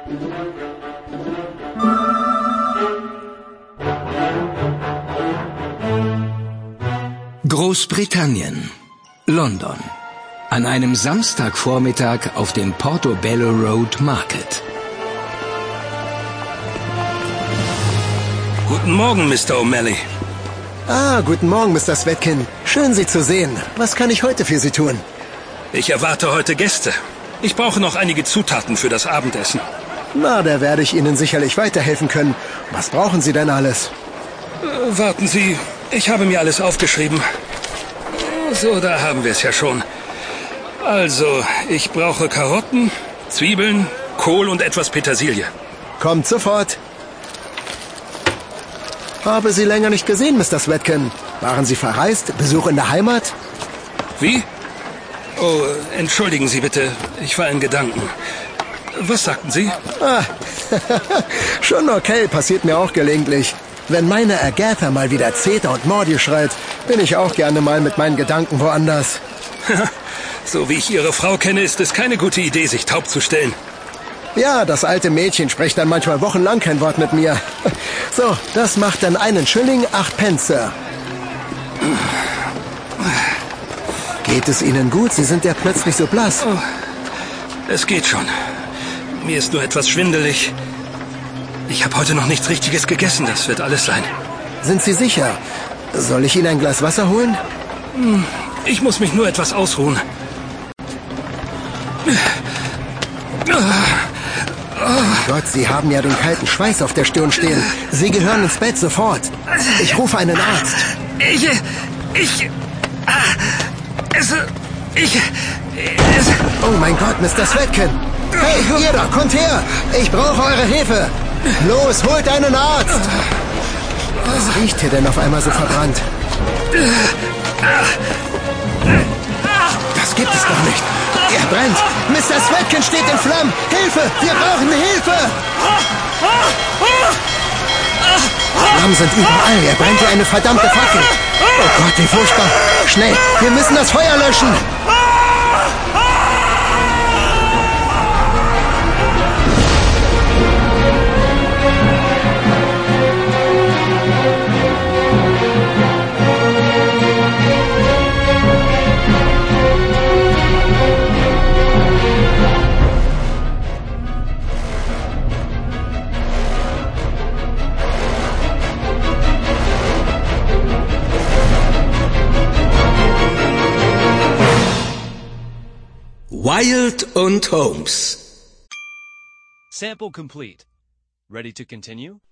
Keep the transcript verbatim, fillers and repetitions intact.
Großbritannien, London. An einem Samstagvormittag auf dem Portobello Road Market. Guten Morgen, Mister O'Malley. Ah, guten Morgen, Mister Svetkin. Schön, Sie zu sehen. Was kann ich heute für Sie tun? Ich erwarte heute Gäste. Ich brauche noch einige Zutaten für das Abendessen. Na, da werde ich Ihnen sicherlich weiterhelfen können. Was brauchen Sie denn alles? Äh, warten Sie, ich habe mir alles aufgeschrieben. So, da haben wir es ja schon. Also, ich brauche Karotten, Zwiebeln, Kohl und etwas Petersilie. Kommt sofort. Habe Sie länger nicht gesehen, Mister Svetkin. Waren Sie verreist? Besuch in der Heimat? Wie? Oh, entschuldigen Sie bitte. Ich war in Gedanken. Was sagten Sie? Ah, schon okay, passiert mir auch gelegentlich. Wenn meine Agatha mal wieder Zeta und Mordi schreit, bin ich auch gerne mal mit meinen Gedanken woanders. So wie ich Ihre Frau kenne, ist es keine gute Idee, sich taub zu stellen. Ja, das alte Mädchen spricht dann manchmal wochenlang kein Wort mit mir. So, das macht dann einen Schilling, acht Pence, Sir. Geht es Ihnen gut? Sie sind ja plötzlich so blass. Oh, es geht schon. Mir ist nur etwas schwindelig. Ich habe heute noch nichts Richtiges gegessen, das wird alles sein. Sind Sie sicher? Soll ich Ihnen ein Glas Wasser holen? Ich muss mich nur etwas ausruhen. Oh Gott, Sie haben ja den kalten Schweiß auf der Stirn stehen. Sie gehören ins Bett sofort. Ich rufe einen Arzt. Ich... Ich... Es... Ich... Es, oh mein Gott, Mister Svetkin. Hey, ihr da, kommt her. Ich brauche eure Hilfe. Los, holt einen Arzt. Was riecht hier denn auf einmal so verbrannt? Das gibt es doch nicht. Er brennt. Mister Svetkin steht in Flammen. Hilfe, wir brauchen Hilfe. Flammen sind überall. Er brennt wie eine verdammte Fackel. Oh Gott, wie furchtbar. Schnell, wir müssen das Feuer löschen. Wilde und Holmes. Sample complete. Ready to continue?